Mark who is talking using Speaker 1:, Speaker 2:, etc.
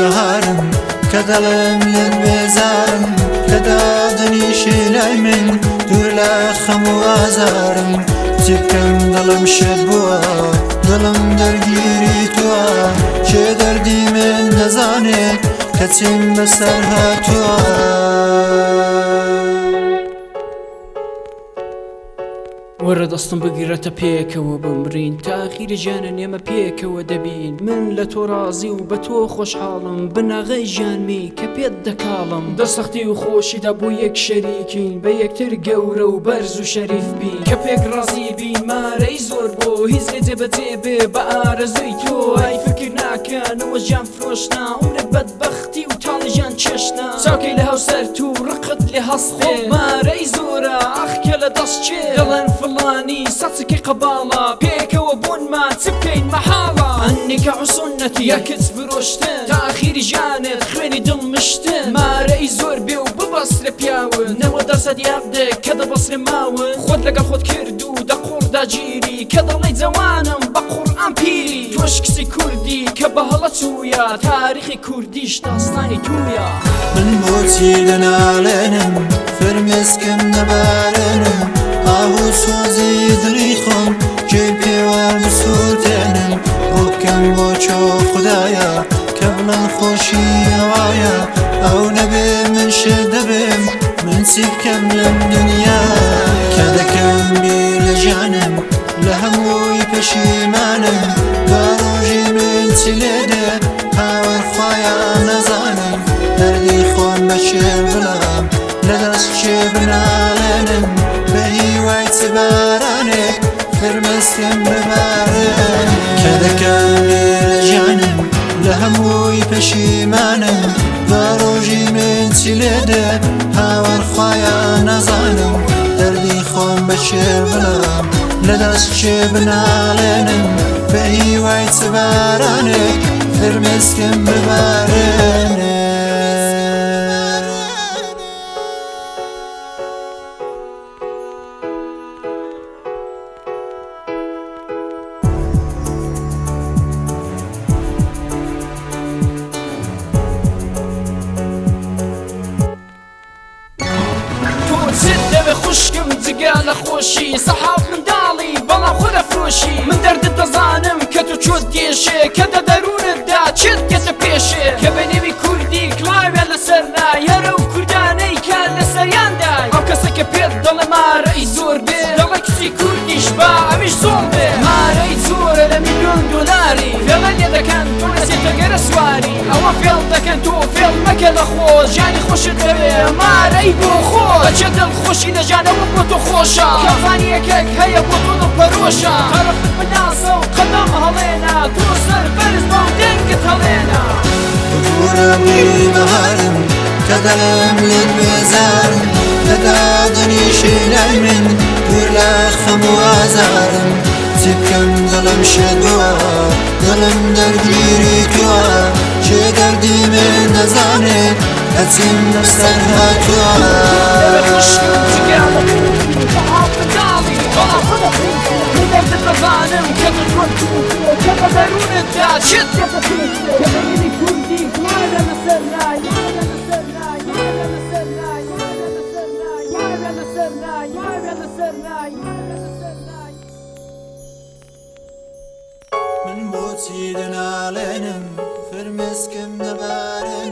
Speaker 1: بەهارم کە دەڵێم لێت بێزارم کە دادنیشی لای من دوور لە خەم و ئازارم چی بکەم دڵم شێت بووە دڵم دەرگیری تووە کێ دەردی من نەزانێت کە چیم بەسەر هاتووە
Speaker 2: وەرە دەستم بگیرەتە پێکەوە بمرین تاخیری ژیانە نێمە پێکەوە دەبین من لە تۆ ڕازی و بە تۆ خۆشحاڵم بناغەی ژیانمی کە پێت دەکاڵم دەسەختی و خۆشیدا بۆ یەک شەریکین بە یەکتر گەورە و بەرز و شەریف بین کە پێک ڕازی بین مارەی زۆر بۆ هیچ لێ جێبەجێ بێ بە ئارەزوی تۆ ئای فکر ناکەنەوە ژیان فرۆشنا عومرت بەدبەختی و تاڵی ژیان چێشنا چاوکەی لە هەوسەر تو ڕقت لێ هەستێ مارەی زۆرە ئەخکە لە دەست چێ دەڵێن فڵانی سەچکی قەباڵە پێکەوە بوونمان چ بکەین مەحاڵە ئەنیکە عوسونەتی یەکت فرۆشتن تا ئاخیری ژیانت خوێنی دڵ مشتن مارەی زۆر بێ و ببەسرە پیاون نەوە دەسەد یاقدێ کە دەبەسرێ ماون خۆت لەگەڵ خۆت کرد و دەقوڕ داگیری کە دەڵێی جەوانم بە قورئان پیری تۆش کچی کوردی کە بە هەڵە چوویە تاریخی کوردیش داستانی توویە
Speaker 1: من بۆچی لەناڵێنم فرمێسکم نەبارێنم ئاهو سۆزی دڵی خۆم کێ پێوە بسووتێنم بۆ بکەم بۆ چۆ خوددایە کە بڵم خۆشی ئەوایە ئەو نەبێ من شێر دەبێم من چی بکەم لەم دنیا کە دەکەم بیر لە ژیانم لە هەمووی پەشیمانم با ڕۆژی من چی لێدێ هاوەرخوایان نەزانم دەردی خۆم بە شێر بڵام لەدەست چێ بناڵێنم بە هیوای چ بارانێک فرمێسکم ببارێن کە دەکەم بیر لە ژیانم لە هەمووی پەشیمانم با ڕۆژی من چی لێدێ هاوەرخوایان نەزانم دەردی خۆم بە شێر بڵام لەدەست چێ بناڵێنم بە هیوای چ بارانێک فرمێسکم ببارێنێ
Speaker 2: خوشکم جگە لە خۆشی سەحاب منداڵی بەڵام خۆ لە فرۆشی من دەردت دەزانم کە تو چۆت دێشێ کە دە دەروونتدا چێت کەتە پێشێ کە بە نێوی کوردی کڵاوێ لەسەر نایەرە و کوردانەی کە لەسەریاندای ئەو کەسە کە پێت دەڵێ مارەی زۆر بێ دەڵێ کچی کوردیش با ئەویش زۆڵ بێ مارەی زۆرە لە میلیۆن دۆلاری فێڵە لێ دەکەن تۆ لەسێتە گەرە سواری ئەوە فێڵ دەکەن تۆ فێڵ مەکە لە خۆش ژیانی خۆشت دەوێ مارەی بۆ خۆش بەچێ دڵخۆشی لە ژیانەوە بۆ تۆ خۆشە کەفانی یەکێک هەیە بۆ تۆ دڵپەرۆشە تەرەفت بناسە و قەدەم هەڵێنە تۆ سەر بەرز بە و دەنگت هەڵێنە
Speaker 1: بەهارم بەهارم کە دەڵێم لێت بێزارم کە دادنیشی لای من دوور لە خەم و ئازارم چی بکەم دڵم شێت بووە دڵم دەرگیری تووە کێ دەردی من نەزانێت کە چیم بەسەر هاتووە
Speaker 2: دەزانم کە تو چۆن تووە کە بە دەروونتدا چێت کەتە پێشێ کە بە نێوی کوردی کڵاوێ لەسەر نای
Speaker 1: من بۆچی لەناڵێنم فرمێسکم نەبارێنم